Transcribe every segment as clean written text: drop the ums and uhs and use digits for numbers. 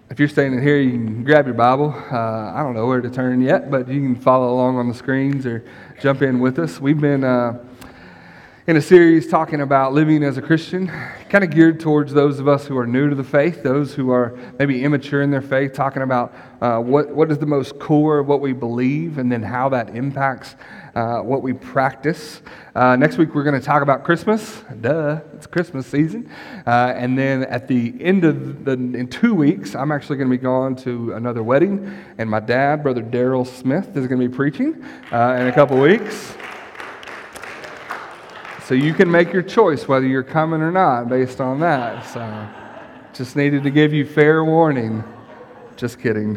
If you're standing here, you can grab your Bible. I don't know where to turn yet, but you can follow along on the screens or jump in with us. We've been in a series talking about living as a Christian, kind of geared towards those of us who are new to the faith, those who are maybe immature in their faith, talking about what is the most core of what we believe and then how that impacts what we practice. Next week we're going to talk about Christmas. Duh, it's Christmas season. And then at the end of in 2 weeks, I'm actually going to be going to another wedding, and my dad, Brother Daryl Smith, is going to be preaching in a couple weeks. So you can make your choice whether you're coming or not based on that. So just needed to give you fair warning. Just kidding.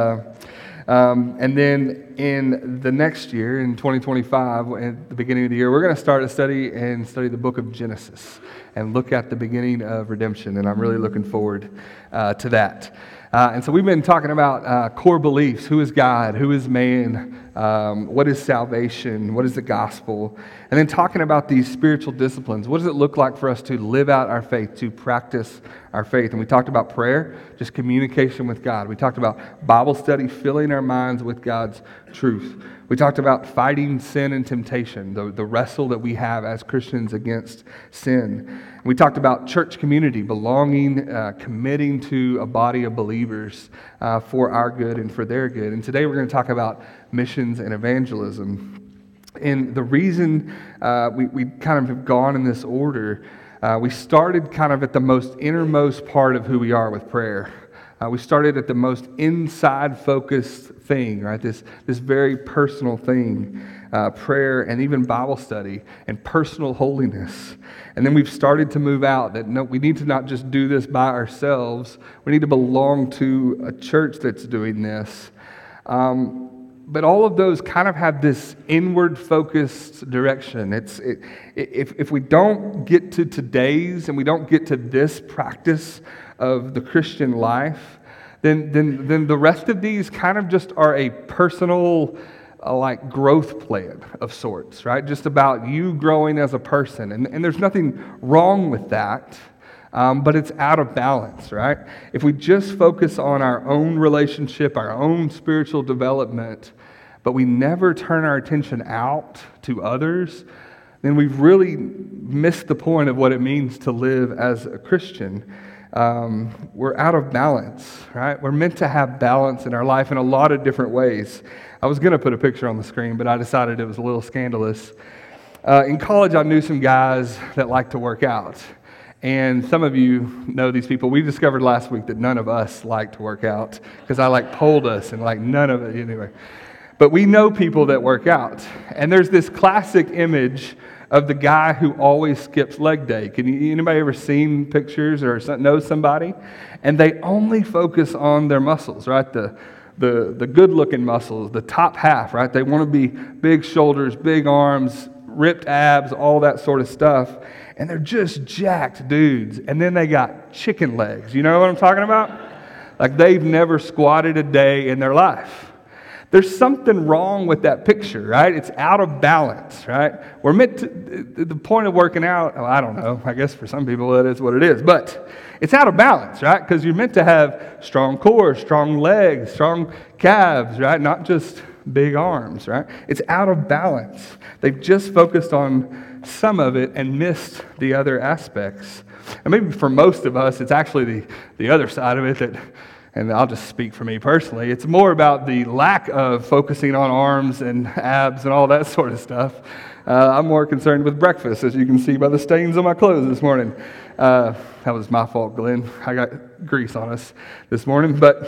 And then in the next year, in 2025, at the beginning of the year, we're going to start a study the book of Genesis and look at the beginning of redemption. And I'm really looking forward to that. And so we've been talking about core beliefs. Who is God? Who is man? What is salvation? What is the gospel? And then talking about these spiritual disciplines. What does it look like for us to live out our faith, to practice our faith? And we talked about prayer, just communication with God. We talked about Bible study, filling our minds with God's truth. We talked about fighting sin and temptation, the wrestle that we have as Christians against sin. We talked about church community, belonging, committing to a body of believers for our good and for their good. And today we're going to talk about missions and evangelism. And the reason we kind of have gone in this order, we started kind of at the most innermost part of who we are with prayer. We started at the most inside-focused thing, right? This very personal thing, prayer and even Bible study and personal holiness. And then we've started to move out that no, we need to not just do this by ourselves. We need to belong to a church that's doing this. But all of those kind of have this inward-focused direction. If we don't get to today's and we don't get to this practice of the Christian life, then the rest of these kind of just are a personal like growth plan of sorts, right? Just about you growing as a person. And there's nothing wrong with that. But it's out of balance, right? If we just focus on our own relationship, our own spiritual development, but we never turn our attention out to others, then we've really missed the point of what it means to live as a Christian. We're out of balance, right? We're meant to have balance in our life in a lot of different ways. I was going to put a picture on the screen, but I decided it was a little scandalous. In college, I knew some guys that like to work out. And some of you know these people. We discovered last week that none of us like to work out because I polled us and none of it anyway. But we know people that work out. And there's this classic image of the guy who always skips leg day. Anybody ever seen pictures or know somebody? And they only focus on their muscles, right? The good-looking muscles, the top half, right? They want to be big shoulders, big arms, ripped abs, all that sort of stuff. And they're just jacked dudes. And then they got chicken legs. You know what I'm talking about? Like they've never squatted a day in their life. There's something wrong with that picture, right? It's out of balance, right? We're meant to, the point of working out, I don't know, I guess for some people that is what it is, but it's out of balance, right? Because you're meant to have strong core, strong legs, strong calves, right? Not just big arms, right? It's out of balance. They've just focused on some of it and missed the other aspects. And maybe for most of us, it's actually the other side of it that, and I'll just speak for me personally, it's more about the lack of focusing on arms and abs and all that sort of stuff. I'm more concerned with breakfast, as you can see by the stains on my clothes this morning. That was my fault, Glenn. I got grease on us this morning. But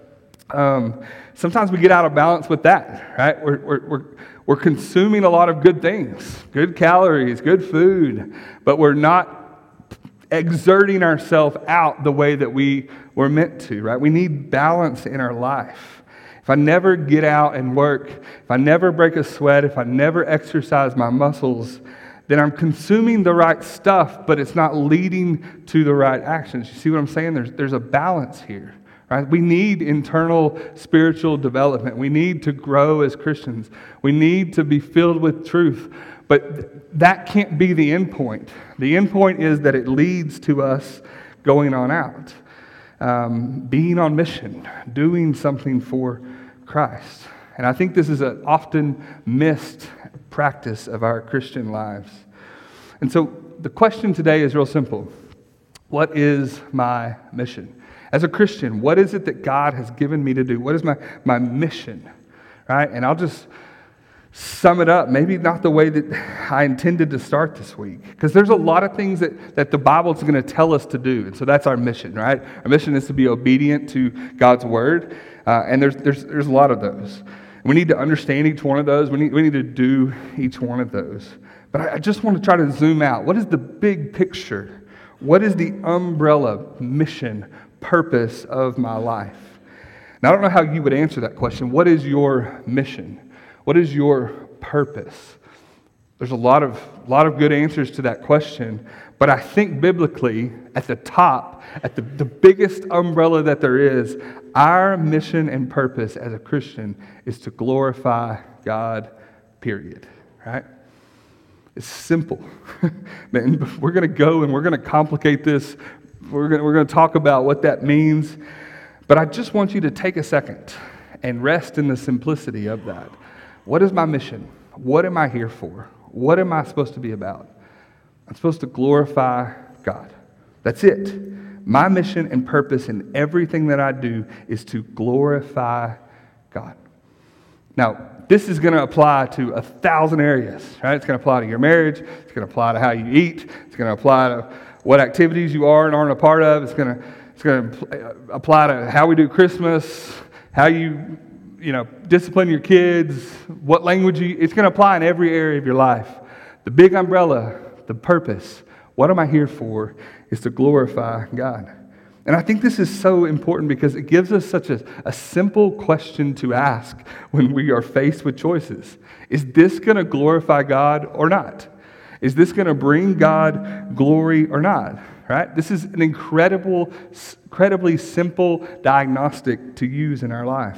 sometimes we get out of balance with that, right? We're consuming a lot of good things, good calories, good food, but we're not exerting ourselves out the way that we were meant to, right? We need balance in our life. If I never get out and work, if I never break a sweat, if I never exercise my muscles, then I'm consuming the right stuff, but it's not leading to the right actions. You see what I'm saying? There's a balance here, right? We need internal spiritual development. We need to grow as Christians. We need to be filled with truth. But that can't be the end point. The end point is that it leads to us going on out. being on mission, doing something for Christ. And I think this is an often missed practice of our Christian lives. And so the question today is real simple. What is my mission? As a Christian, what is it that God has given me to do? What is my mission? Right? And I'll just sum it up, maybe not the way that I intended to start this week, because there's a lot of things that the Bible is going to tell us to do, and so that's our mission, right? Our mission is to be obedient to God's word, and there's a lot of those. We need to understand each one of those. We need to do each one of those. But I just want to try to zoom out. What is the big picture? What is the umbrella mission, purpose of my life? Now, I don't know how you would answer that question. What is your mission? What is your purpose? There's a lot of good answers to that question, but I think biblically, at the top, at the biggest umbrella that there is, our mission and purpose as a Christian is to glorify God, period, right? It's simple. Man, we're going to go and we're going to complicate this. We're going to talk about what that means, but I just want you to take a second and rest in the simplicity of that. What is my mission? What am I here for? What am I supposed to be about? I'm supposed to glorify God. That's it. My mission and purpose in everything that I do is to glorify God. Now, this is going to apply to 1,000 areas, right? It's going to apply to your marriage. It's going to apply to how you eat. It's going to apply to what activities you are and aren't a part of. It's going to apply to how we do Christmas, how you discipline your kids, what language it's going to apply in every area of your life. The big umbrella, the purpose, what am I here for, is to glorify God. And I think this is so important because it gives us such a simple question to ask when we are faced with choices. Is this going to glorify God or not? Is this going to bring God glory or not? Right? This is an incredibly simple diagnostic to use in our life.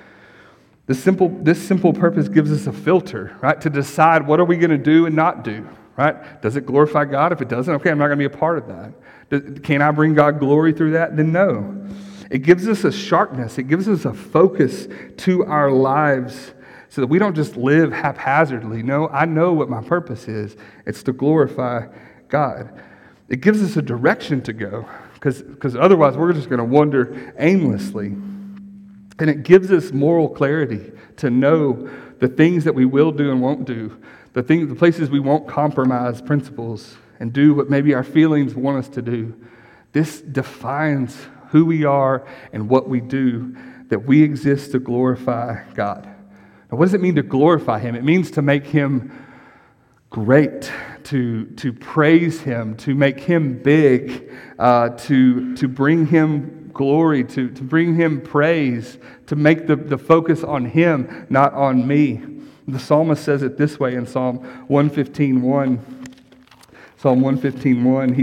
This simple purpose gives us a filter, right, to decide what are we going to do and not do, right? Does it glorify God? If it doesn't, okay, I'm not going to be a part of that. Can I bring God glory through that? Then no. It gives us a sharpness. It gives us a focus to our lives so that we don't just live haphazardly. No, I know what my purpose is. It's to glorify God. It gives us a direction to go because otherwise we're just going to wander aimlessly. And it gives us moral clarity to know the things that we will do and won't do, the places we won't compromise principles and do what maybe our feelings want us to do. This defines who we are and what we do, that we exist to glorify God. Now, what does it mean to glorify Him? It means to make Him great, to praise Him, to make Him big, to bring Him glory, to bring Him praise, to make the focus on Him, not on me. The psalmist says it this way in Psalm 115:1. Psalm 115:1,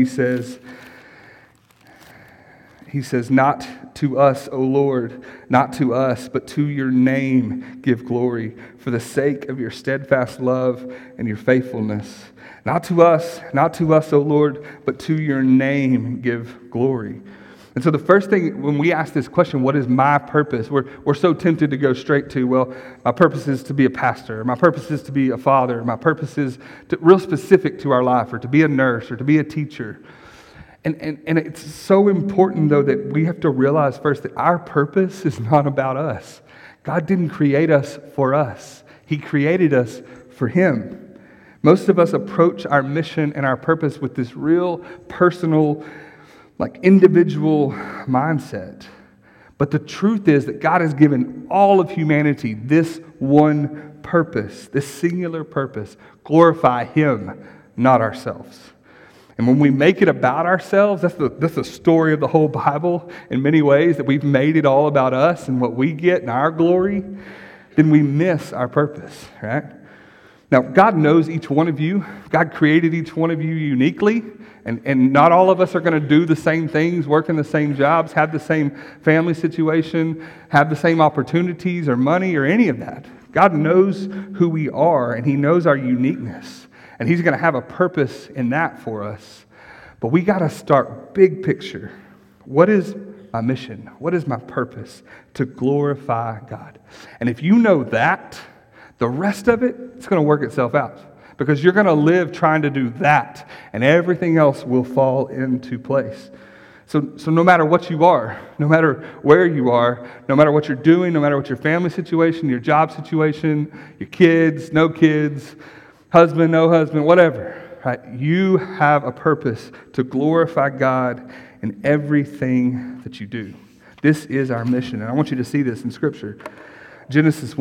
he says, "Not to us, O Lord, not to us, but to your name give glory, for the sake of your steadfast love and your faithfulness. Not to us, O Lord, but to your name give glory." And so the first thing, when we ask this question, what is my purpose? We're so tempted to go straight to, well, my purpose is to be a pastor. My purpose is to be a father. My purpose is real specific to our life, or to be a nurse, or to be a teacher. And it's so important, though, that we have to realize first that our purpose is not about us. God didn't create us for us. He created us for Him. Most of us approach our mission and our purpose with this real personal, individual mindset. But the truth is that God has given all of humanity this one purpose, this singular purpose: glorify Him, not ourselves. And when we make it about ourselves, that's the story of the whole Bible in many ways, that we've made it all about us and what we get and our glory, then we miss our purpose, right? Now, God knows each one of you. God created each one of you uniquely. And not all of us are going to do the same things, work in the same jobs, have the same family situation, have the same opportunities or money or any of that. God knows who we are, and He knows our uniqueness. And He's going to have a purpose in that for us. But we got to start big picture. What is my mission? What is my purpose? To glorify God. And if you know that, the rest of it, it's going to work itself out. Because you're going to live trying to do that, and everything else will fall into place. So no matter what you are, no matter where you are, no matter what you're doing, no matter what your family situation, your job situation, your kids, no kids, husband, no husband, whatever, right? You have a purpose to glorify God in everything that you do. This is our mission, and I want you to see this in Scripture. Genesis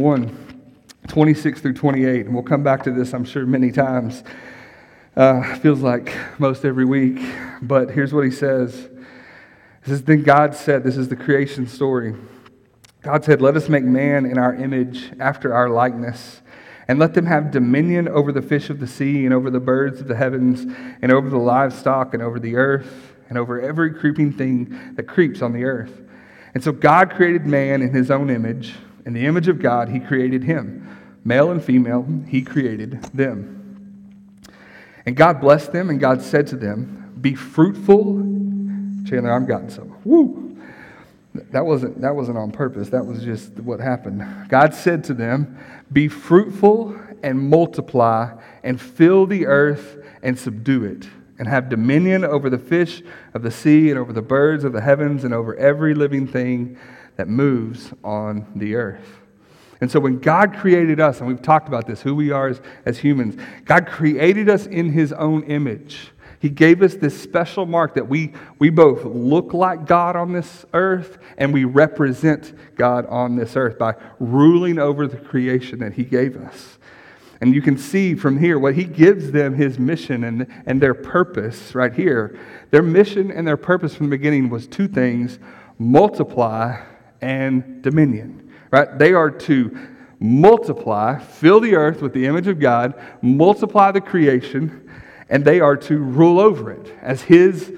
1:26 through 28, and we'll come back to this, I'm sure, many times. Feels like most every week, but here's what he says. It says, then God said, this is the creation story. God said, let us make man in our image, after our likeness, and let them have dominion over the fish of the sea, and over the birds of the heavens, and over the livestock, and over the earth, and over every creeping thing that creeps on the earth. And so God created man in his own image. In the image of God, he created him. Male and female, he created them. And God blessed them, and God said to them, be fruitful. Chandler, I'm gotten some. Woo! That wasn't on purpose. That was just what happened. God said to them, be fruitful and multiply and fill the earth and subdue it, and have dominion over the fish of the sea and over the birds of the heavens and over every living thing that moves on the earth. And so when God created us, and we've talked about this, who we are as humans, God created us in his own image. He gave us this special mark that we both look like God on this earth, and we represent God on this earth by ruling over the creation that he gave us. And you can see from here what he gives them, his mission and their purpose right here. Their mission and their purpose from the beginning was two things: multiply and dominion. Right? They are to multiply, fill the earth with the image of God, multiply the creation, and they are to rule over it as his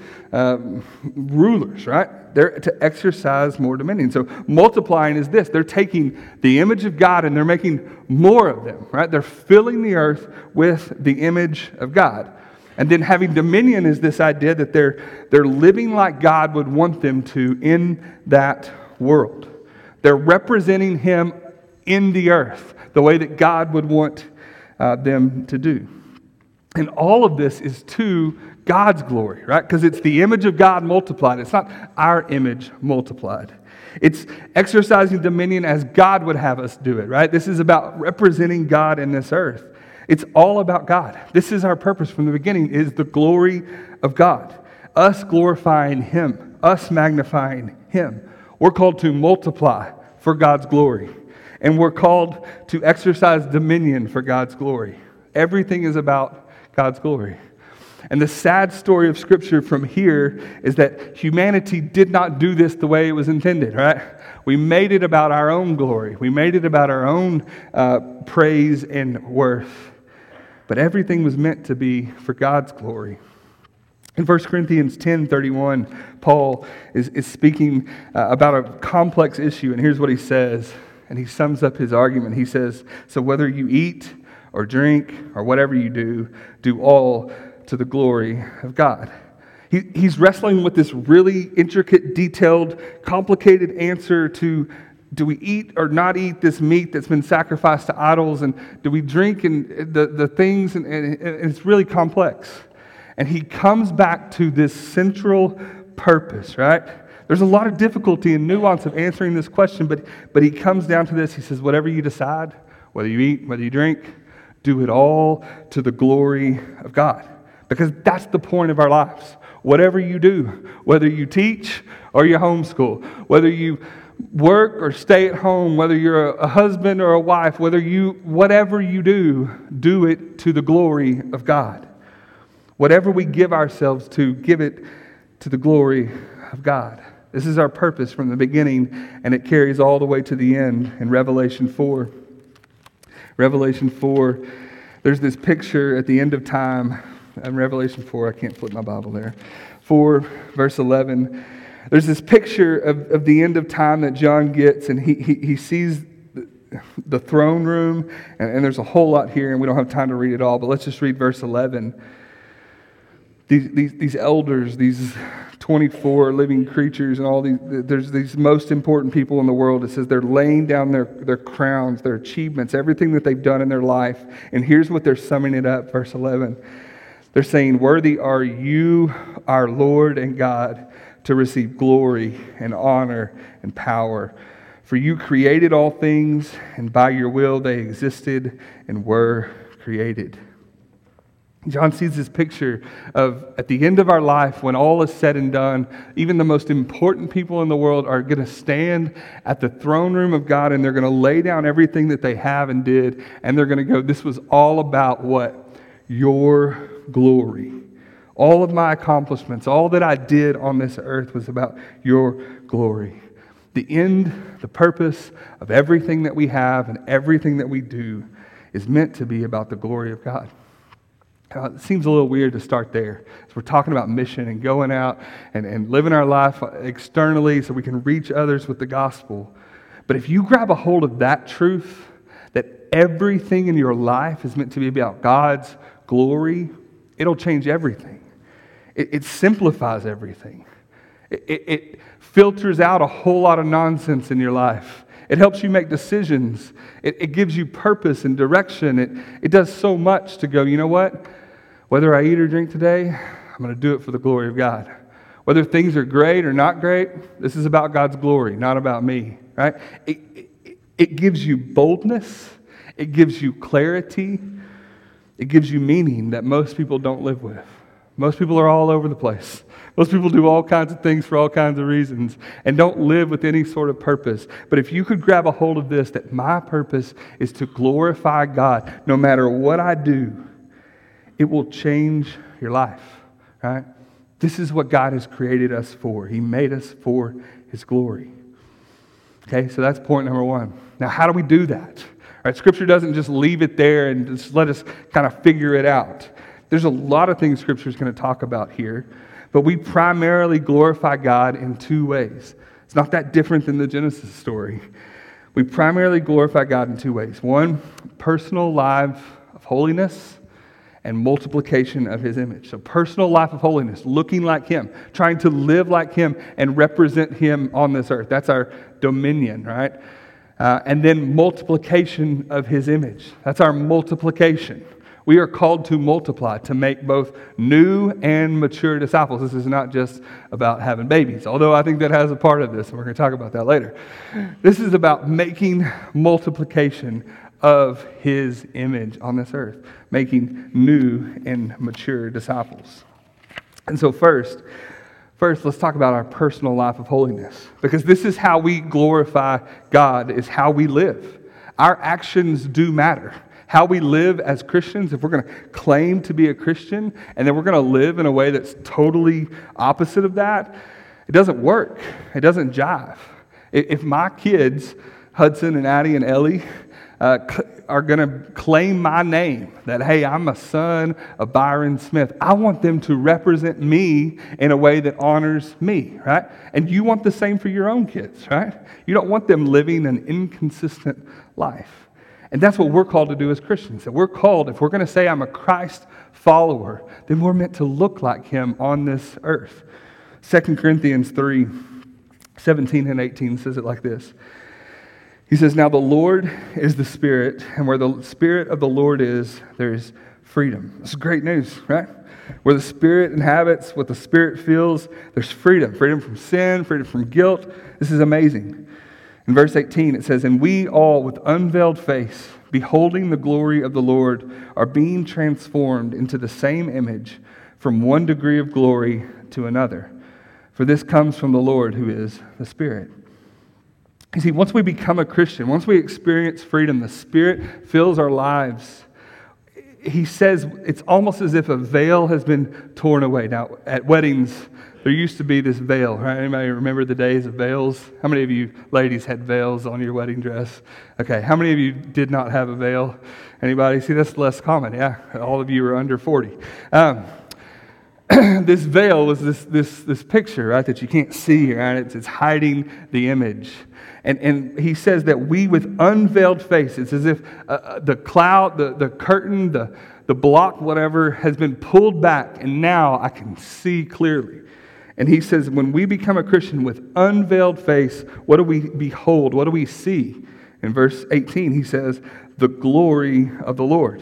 rulers, right? They're to exercise more dominion. So multiplying is this. They're taking the image of God and they're making more of them, right? They're filling the earth with the image of God. And then having dominion is this idea that they're living like God would want them to in that world. They're representing him in the earth the way that God would want them to do. And all of this is to God's glory, right? Because it's the image of God multiplied. It's not our image multiplied. It's exercising dominion as God would have us do it, right? This is about representing God in this earth. It's all about God. This is our purpose from the beginning, is the glory of God. Us glorifying him, us magnifying him. We're called to multiply for God's glory. And we're called to exercise dominion for God's glory. Everything is about God's glory. And the sad story of Scripture from here is that humanity did not do this the way it was intended, right? We made it about our own glory. We made it about our own praise and worth. But everything was meant to be for God's glory. In 1 Corinthians 10:31, Paul is speaking about a complex issue, and here's what he says, and he sums up his argument. He says, so whether you eat or drink or whatever you do all to the glory of God. He's wrestling with this really intricate, detailed, complicated answer to, do we eat or not eat this meat that's been sacrificed to idols, and do we drink and the things, and it's really complex. And he comes back to this central purpose, right? There's a lot of difficulty and nuance of answering this question, but he comes down to this. He says, whatever you decide, whether you eat, whether you drink, do it all to the glory of God. Because that's the point of our lives. Whatever you do, whether you teach or you homeschool, whether you work or stay at home, whether you're a husband or a wife, whatever you do it to the glory of God. Whatever we give ourselves to, give it to the glory of God. This is our purpose from the beginning, and it carries all the way to the end in Revelation 4. Revelation 4, there's this picture at the end of time. In Revelation 4, I can't flip my Bible there. 4, verse 11. There's this picture of the end of time that John gets, and he sees the throne room, and there's a whole lot here, and we don't have time to read it all, but let's just read verse 11. These elders, these 24 living creatures and all these, there's these most important people in the world. It says they're laying down their crowns, their achievements, everything that they've done in their life. And here's what they're summing it up, verse 11. They're saying, "Worthy are you, our Lord and God, to receive glory and honor and power. For you created all things, and by your will they existed and were created." John sees this picture of at the end of our life, when all is said and done, even the most important people in the world are going to stand at the throne room of God, and they're going to lay down everything that they have and did, and they're going to go, "This was all about what? Your glory. All of my accomplishments, all that I did on this earth was about your glory." The end, the purpose of everything that we have and everything that we do is meant to be about the glory of God. It seems a little weird to start there. As we're talking about mission and going out and living our life externally so we can reach others with the gospel. But if you grab a hold of that truth, that everything in your life is meant to be about God's glory, it'll change everything. It simplifies everything. It filters out a whole lot of nonsense in your life. It helps you make decisions. It gives you purpose and direction. It does so much to go, you know what? Whether I eat or drink today, I'm going to do it for the glory of God. Whether things are great or not great, this is about God's glory, not about me, right? It gives you boldness. It gives you clarity. It gives you meaning that most people don't live with. Most people are all over the place. Most people do all kinds of things for all kinds of reasons and don't live with any sort of purpose. But if you could grab a hold of this, that my purpose is to glorify God, no matter what I do, it will change your life, right? This is what God has created us for. He made us for His glory. Okay, so that's point number one. Now, how do we do that? All right, Scripture doesn't just leave it there and just let us kind of figure it out. There's a lot of things Scripture is going to talk about here, but we primarily glorify God in two ways. It's not that different than the Genesis story. We primarily glorify God in two ways. One, personal life of holiness, and multiplication of His image. So personal life of holiness, looking like Him, trying to live like Him and represent Him on this earth. That's our dominion, right? And then multiplication of His image. That's our multiplication. We are called to multiply, to make both new and mature disciples. This is not just about having babies, although I think that has a part of this, and we're going to talk about that later. This is about making multiplication of His image on this earth, making new and mature disciples. And so first, let's talk about our personal life of holiness, because this is how we glorify God, is how we live. Our actions do matter. How we live as Christians, if we're going to claim to be a Christian, and then we're going to live in a way that's totally opposite of that, it doesn't work. It doesn't jive. If my kids, Hudson and Addie and Ellie, are going to claim my name, that, hey, I'm a son of Byron Smith, I want them to represent me in a way that honors me, right? And you want the same for your own kids, right? You don't want them living an inconsistent life. And that's what we're called to do as Christians. That we're called, if we're going to say I'm a Christ follower, then we're meant to look like Him on this earth. 2 Corinthians 3:17 and 18 says it like this. He says, "Now the Lord is the Spirit, and where the Spirit of the Lord is, there is freedom." This is great news, right? Where the Spirit inhabits, what the Spirit feels, there's freedom. Freedom from sin, freedom from guilt. This is amazing. In verse 18, it says, "And we all, with unveiled face, beholding the glory of the Lord, are being transformed into the same image from one degree of glory to another. For this comes from the Lord, who is the Spirit." You see, once we become a Christian, once we experience freedom, the Spirit fills our lives. He says it's almost as if a veil has been torn away. Now, at weddings, there used to be this veil, right? Anybody remember the days of veils? How many of you ladies had veils on your wedding dress? Okay, how many of you did not have a veil? Anybody? See, that's less common, yeah? All of you are under 40. This veil was this picture, right, that you can't see, right? It's hiding the image. And he says that we, with unveiled face, it's as if the cloud, the curtain, the block, whatever, has been pulled back, and now I can see clearly. And he says, when we become a Christian with unveiled face, what do we behold? What do we see? In verse 18, he says, the glory of the Lord.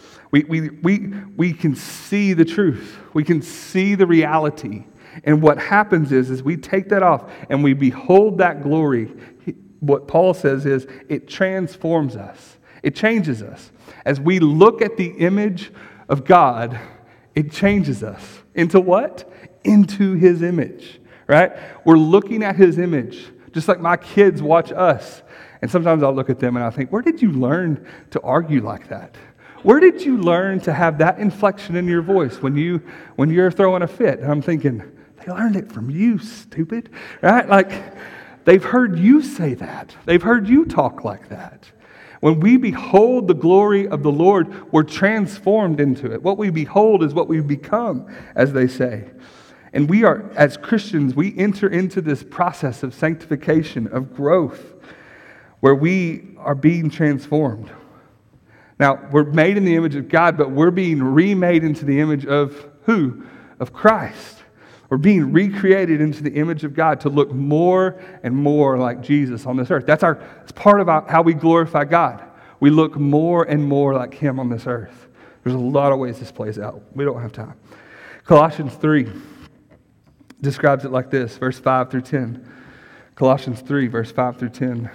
We can see the truth. We can see the reality. And what happens is we take that off and we behold that glory. What Paul says is it transforms us. It changes us. As we look at the image of God, it changes us. Into what? Into His image, right? We're looking at His image, just like my kids watch us. And sometimes I'll look at them and I think, where did you learn to argue like that? Where did you learn to have that inflection in your voice when you're throwing a fit? And I'm thinking, they learned it from you, stupid, right? Like, they've heard you say that. They've heard you talk like that. When we behold the glory of the Lord, we're transformed into it. What we behold is what we become, as they say. And we are, as Christians, we enter into this process of sanctification, of growth, where we are being transformed. Now, we're made in the image of God, but we're being remade into the image of who? Of Christ. We're being recreated into the image of God to look more and more like Jesus on this earth. That's part of how we glorify God. We look more and more like Him on this earth. There's a lot of ways this plays out. We don't have time. Colossians 3 describes it like this, verse 5 through 10. Colossians 3, verse 5 through 10.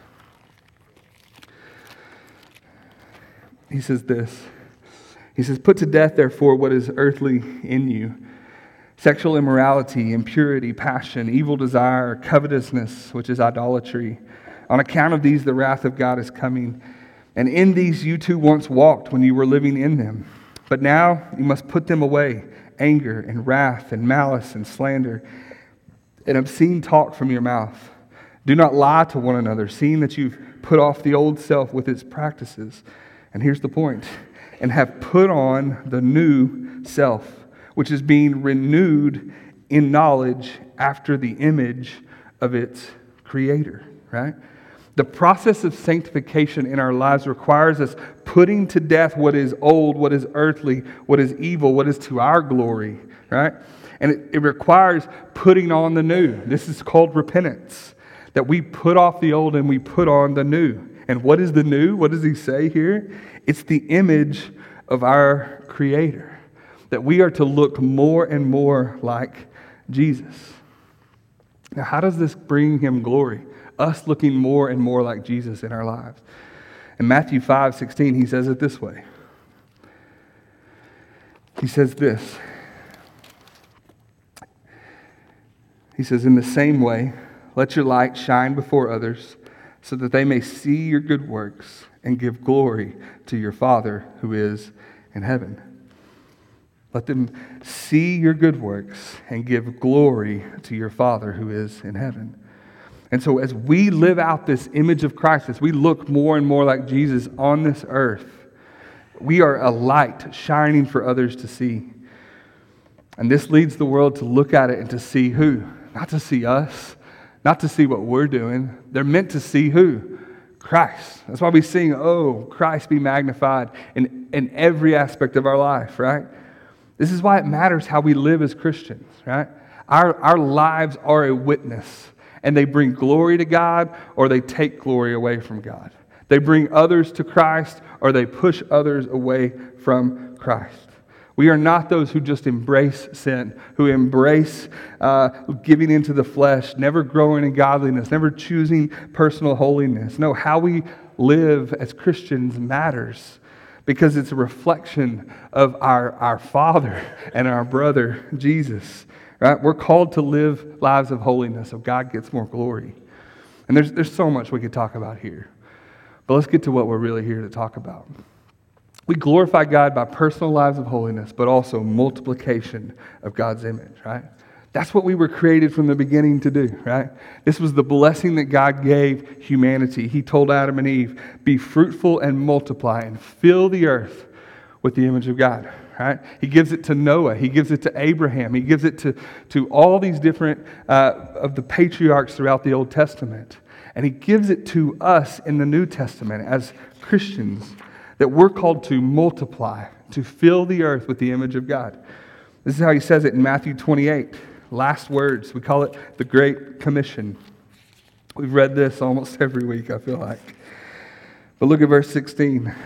He says this. He says, put to death, therefore, what is earthly in you. Sexual immorality, impurity, passion, evil desire, covetousness, which is idolatry. On account of these, the wrath of God is coming. And in these you too once walked when you were living in them. But now you must put them away. Anger and wrath and malice and slander and obscene talk from your mouth. Do not lie to one another, seeing that you've put off the old self with its practices. And here's the point. And have put on the new self, which is being renewed in knowledge after the image of its creator, right? The process of sanctification in our lives requires us putting to death what is old, what is earthly, what is evil, what is to our glory, right? And it requires putting on the new. This is called repentance, that we put off the old and we put on the new. And what is the new? What does he say here? It's the image of our Creator, that we are to look more and more like Jesus. Now, how does this bring Him glory? Us looking more and more like Jesus in our lives. In Matthew 5:16, He says it this way. He says this. He says, in the same way, let your light shine before others, so that they may see your good works and give glory to your Father who is in heaven. Let them see your good works and give glory to your Father who is in heaven. And so as we live out this image of Christ, as we look more and more like Jesus on this earth, we are a light shining for others to see. And this leads the world to look at it and to see who? Not to see us, not to see what we're doing. They're meant to see who? Christ. That's why we sing, oh, Christ be magnified in every aspect of our life, right? This is why it matters how we live as Christians, right? Our lives are a witness, and they bring glory to God or they take glory away from God. They bring others to Christ or they push others away from Christ. We are not those who just embrace sin, who embrace giving into the flesh, never growing in godliness, never choosing personal holiness. No, how we live as Christians matters because it's a reflection of our Father and our brother, Jesus. Right? We're called to live lives of holiness so God gets more glory. And there's so much we could talk about here. But let's get to what we're really here to talk about. We glorify God by personal lives of holiness, but also multiplication of God's image, right? That's what we were created from the beginning to do, right? This was the blessing that God gave humanity. He told Adam and Eve, be fruitful and multiply and fill the earth with the image of God, right? He gives it to Noah. He gives it to Abraham. He gives it to all these different of the patriarchs throughout the Old Testament. And he gives it to us in the New Testament as Christians, that we're called to multiply, to fill the earth with the image of God. This is how he says it in Matthew 28. last words. We call it the Great Commission. We've read this almost every week, I feel like. But look at verse 16. It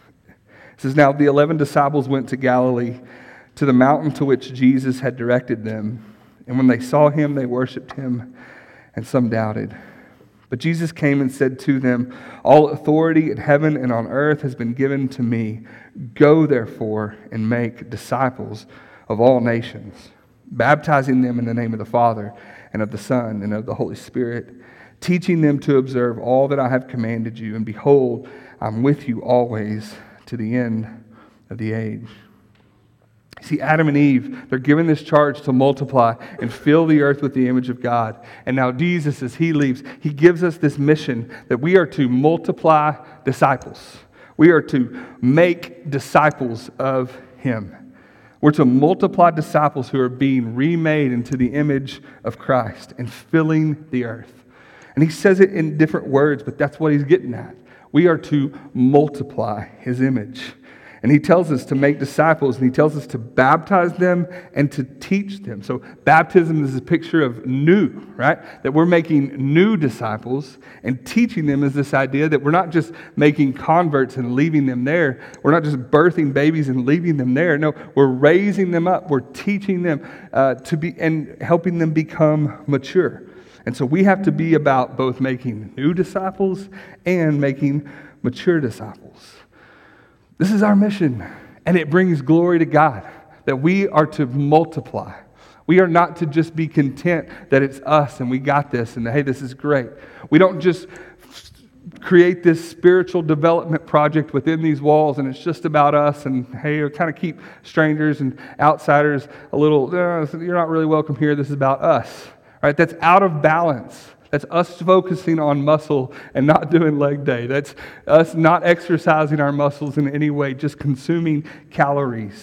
says, "Now the 11 disciples went to Galilee, to the mountain to which Jesus had directed them. And when they saw him, they worshipped him, and some doubted. But Jesus came and said to them, 'All authority in heaven and on earth has been given to me. Go, therefore, and make disciples of all nations, baptizing them in the name of the Father and of the Son and of the Holy Spirit, teaching them to observe all that I have commanded you. And behold, I'm with you always to the end of the age.'" See, Adam and Eve, they're given this charge to multiply and fill the earth with the image of God. And now Jesus, as he leaves, he gives us this mission that we are to multiply disciples. We are to make disciples of him. We're to multiply disciples who are being remade into the image of Christ and filling the earth. And he says it in different words, but that's what he's getting at. We are to multiply his image. And he tells us to make disciples, and he tells us to baptize them and to teach them. So baptism is a picture of new, right? That we're making new disciples, and teaching them is this idea that we're not just making converts and leaving them there. We're not just birthing babies and leaving them there. No, we're raising them up. We're teaching them to be and helping them become mature. And so we have to be about both making new disciples and making mature disciples. This is our mission, and it brings glory to God, that we are to multiply. We are not to just be content that it's us and we got this and hey, this is great. We don't just create this spiritual development project within these walls and it's just about us and hey, kind of keep strangers and outsiders a little, you're not really welcome here, this is about us. Right? That's out of balance. That's us focusing on muscle and not doing leg day. That's us not exercising our muscles in any way, just consuming calories.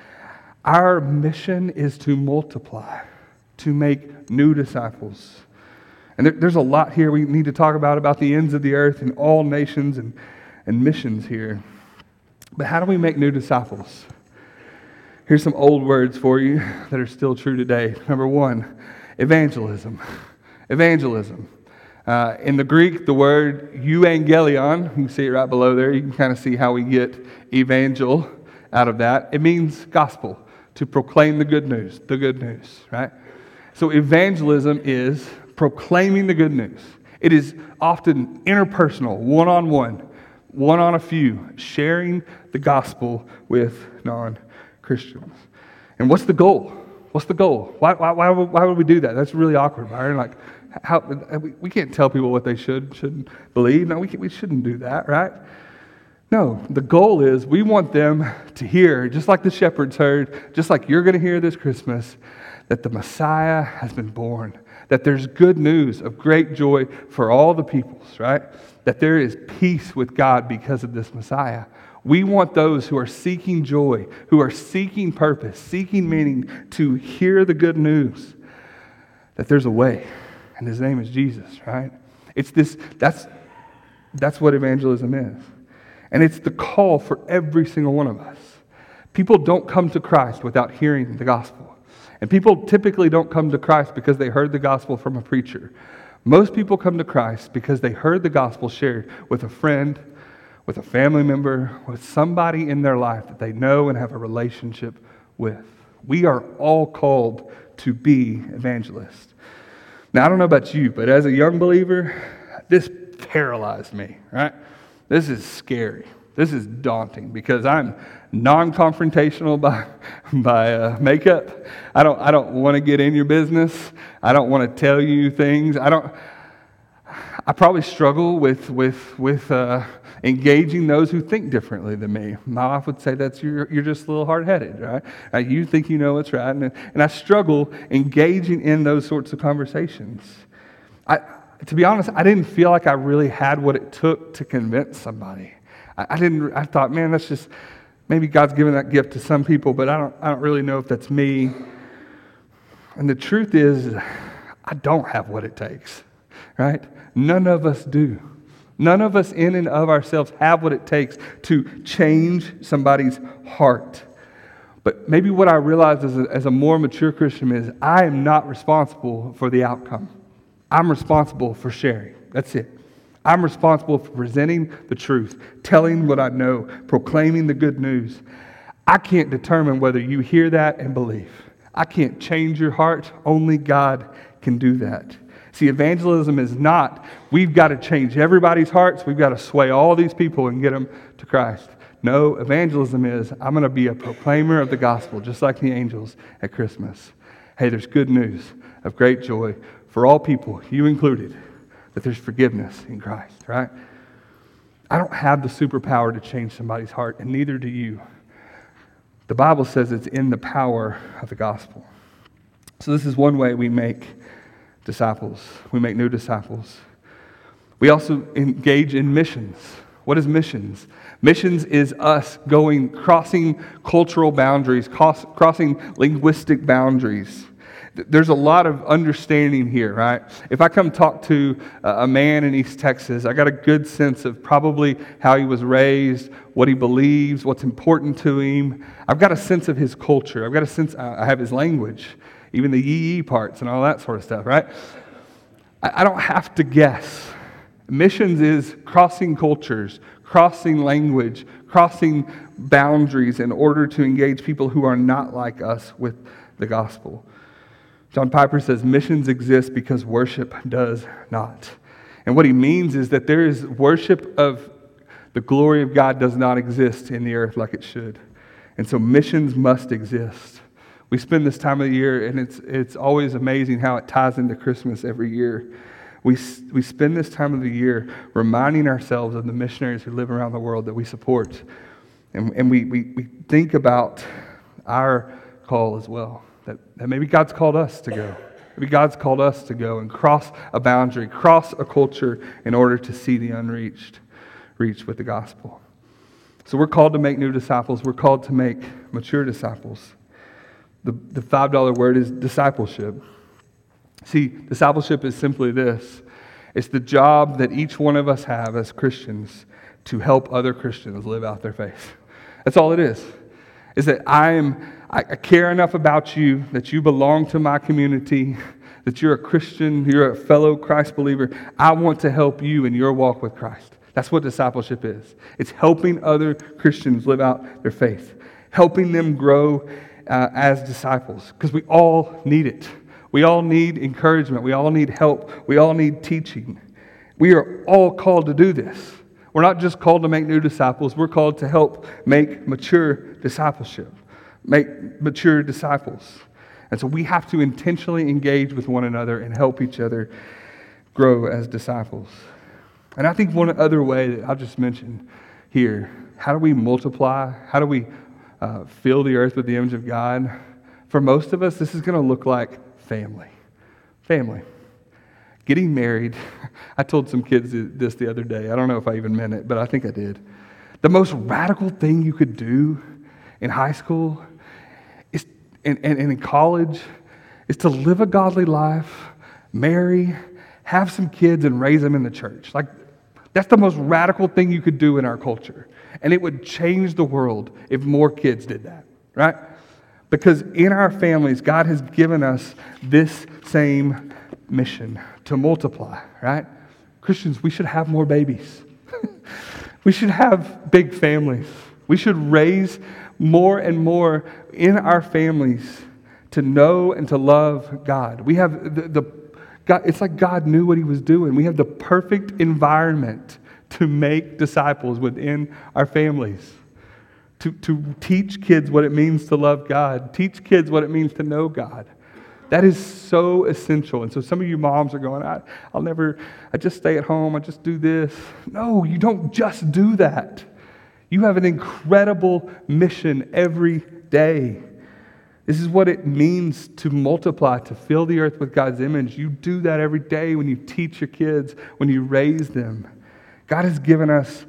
Our mission is to multiply, to make new disciples. And there's a lot here we need to talk about the ends of the earth and all nations and missions here. But how do we make new disciples? Here's some old words for you that are still true today. Number one, evangelism. Evangelism. In the Greek, the word euangelion, you can see it right below there. You can kind of see how we get evangel out of that. It means gospel, to proclaim the good news, right? So evangelism is proclaiming the good news. It is often interpersonal, one-on-one, one on a few, sharing the gospel with non-Christians. And what's the goal? What's the goal? Why would we do that? That's really awkward, Byron. Like, how we can't tell people what they shouldn't believe. No, we shouldn't do that, right? No, the goal is we want them to hear, just like the shepherds heard, just like you're going to hear this Christmas, that the Messiah has been born, that there's good news of great joy for all the peoples, right? That there is peace with God because of this Messiah. We want those who are seeking joy, who are seeking purpose, seeking meaning, to hear the good news that there's a way, and his name is Jesus, right? It's this. That's what evangelism is. And it's the call for every single one of us. People don't come to Christ without hearing the gospel. And people typically don't come to Christ because they heard the gospel from a preacher. Most people come to Christ because they heard the gospel shared with a friend, with a family member, with somebody in their life that they know and have a relationship with. We are all called to be evangelists. Now, I don't know about you, but as a young believer, this paralyzed me, right? This is scary. This is daunting because I'm non-confrontational by makeup. I don't want to get in your business. I don't want to tell you things. I probably struggle with engaging those who think differently than me. My wife would say you're just a little hard-headed, right? You think you know what's right, and I struggle engaging in those sorts of conversations. To be honest, I didn't feel like I really had what it took to convince somebody. I thought, man, that's just maybe God's given that gift to some people, but I don't really know if that's me. And the truth is, I don't have what it takes, right? None of us do. None of us in and of ourselves have what it takes to change somebody's heart. But maybe what I realized as a more mature Christian is I am not responsible for the outcome. I'm responsible for sharing. That's it. I'm responsible for presenting the truth, telling what I know, proclaiming the good news. I can't determine whether you hear that and believe. I can't change your heart. Only God can do that. See, evangelism is not, we've got to change everybody's hearts. We've got to sway all these people and get them to Christ. No, evangelism is, I'm going to be a proclaimer of the gospel, just like the angels at Christmas. Hey, there's good news of great joy for all people, you included, that there's forgiveness in Christ, right? I don't have the superpower to change somebody's heart, and neither do you. The Bible says it's in the power of the gospel. So this is one way we make disciples. We make new disciples. We also engage in missions. What is missions? Missions is us crossing cultural boundaries, crossing linguistic boundaries. There's a lot of understanding here, right? If I come talk to a man in East Texas, I got a good sense of probably how he was raised, what he believes, what's important to him. I've got a sense of his culture. I've got a sense, I have his language, even the yee parts and all that sort of stuff, right? I don't have to guess. Missions is crossing cultures, crossing language, crossing boundaries in order to engage people who are not like us with the gospel. John Piper says missions exist because worship does not. And what he means is that there is worship of the glory of God does not exist in the earth like it should. And so missions must exist. We spend this time of the year, and it's always amazing how it ties into Christmas every year. We spend this time of the year reminding ourselves of the missionaries who live around the world that we support. And we think about our call as well, that maybe God's called us to go. Maybe God's called us to go and cross a boundary, cross a culture in order to see the unreached reached with the gospel. So we're called to make new disciples. We're called to make mature disciples. The $5 word is discipleship. See, discipleship is simply this. It's the job that each one of us have as Christians to help other Christians live out their faith. That's all it is. Is that I care enough about you, that you belong to my community, that you're a Christian, you're a fellow Christ believer. I want to help you in your walk with Christ. That's what discipleship is. It's helping other Christians live out their faith, helping them grow as disciples, because we all need it. We all need encouragement. We all need help. We all need teaching. We are all called to do this. We're not just called to make new disciples. We're called to help make mature discipleship, make mature disciples. And so we have to intentionally engage with one another and help each other grow as disciples. And I think one other way that I'll just mention here, how do we multiply? How do we fill the earth with the image of God? For most of us, this is going to look like family. Getting married. I told some kids this the other day. I don't know if I even meant it, but I think I did. The most radical thing you could do in high school is, and in college is to live a godly life, marry, have some kids, and raise them in the church. Like, that's the most radical thing you could do in our culture. And it would change the world if more kids did that, right? Because in our families, God has given us this same mission to multiply, right? Christians, we should have more babies. We should have big families. We should raise more and more in our families to know and to love God. We have God, it's like God knew what he was doing. We have the perfect environment to make disciples within our families. To teach kids what it means to love God. Teach kids what it means to know God. That is so essential. And so some of you moms are going, I just stay at home. I just do this. No, you don't just do that. You have an incredible mission every day. This is what it means to multiply, to fill the earth with God's image. You do that every day when you teach your kids, when you raise them. God has given us,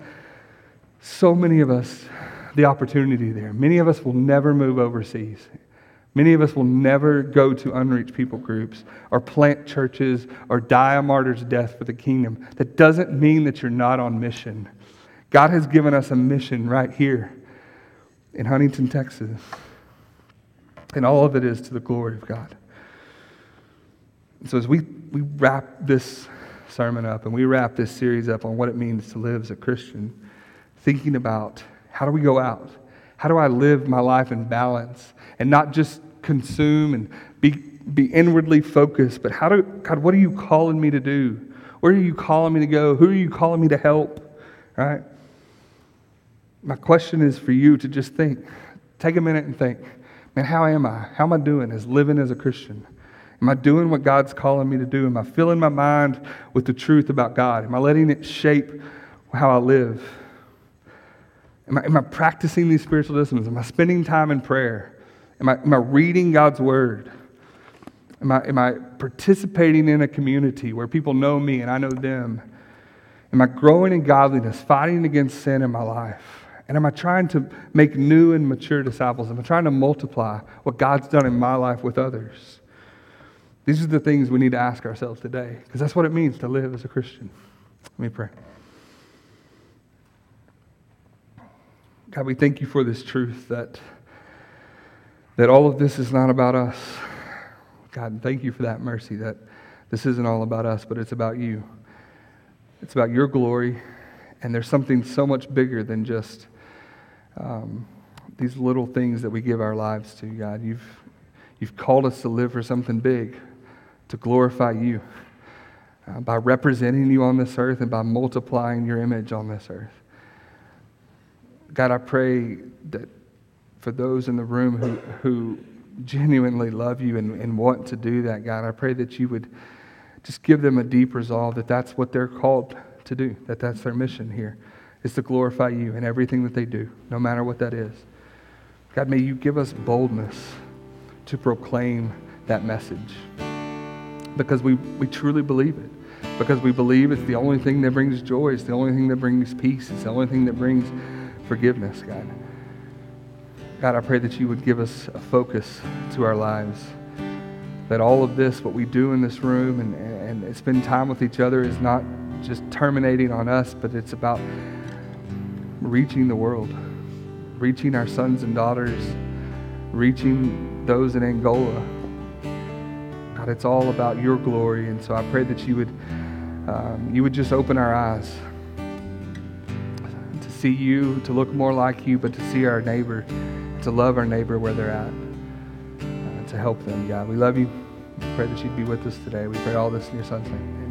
so many of us, the opportunity there. Many of us will never move overseas. Many of us will never go to unreached people groups or plant churches or die a martyr's death for the kingdom. That doesn't mean that you're not on mission. God has given us a mission right here in Huntington, Texas. And all of it is to the glory of God. So as we wrap this sermon up and we wrap this series up on what it means to live as a Christian, thinking about how do we go out? How do I live my life in balance and not just consume and be inwardly focused, but God, what are you calling me to do? Where are you calling me to go? Who are you calling me to help? Right? My question is for you to just think. Take a minute and think, man, how am I? How am I doing as living as a Christian? Am I doing what God's calling me to do? Am I filling my mind with the truth about God? Am I letting it shape how I live? Am I practicing these spiritual disciplines? Am I spending time in prayer? Am I reading God's Word? Am I participating in a community where people know me and I know them? Am I growing in godliness, fighting against sin in my life? And am I trying to make new and mature disciples? Am I trying to multiply what God's done in my life with others? These are the things we need to ask ourselves today, because that's what it means to live as a Christian. Let me pray. God, we thank you for this truth that all of this is not about us. God, thank you for that mercy, that this isn't all about us, but it's about you. It's about your glory, and there's something so much bigger than just these little things that we give our lives to, God. You've called us to live for something big, to glorify you by representing you on this earth and by multiplying your image on this earth. God, I pray that for those in the room who genuinely love you and want to do that, God, I pray that you would just give them a deep resolve that that's what they're called to do, that that's their mission here, is to glorify you in everything that they do, no matter what that is. God, may you give us boldness to proclaim that message, because we truly believe it, because we believe it's the only thing that brings joy, it's the only thing that brings peace, it's the only thing that brings forgiveness, God. God, I pray that you would give us a focus to our lives, that all of this, what we do in this room and spend time with each other, is not just terminating on us, but it's about reaching the world, reaching our sons and daughters, reaching those in Angola. God, it's all about your glory, and so I pray that you would just open our eyes to see you, to look more like you, but to see our neighbor, to love our neighbor where they're at, to help them, God. We love you. We pray that you'd be with us today. We pray all this in your son's name.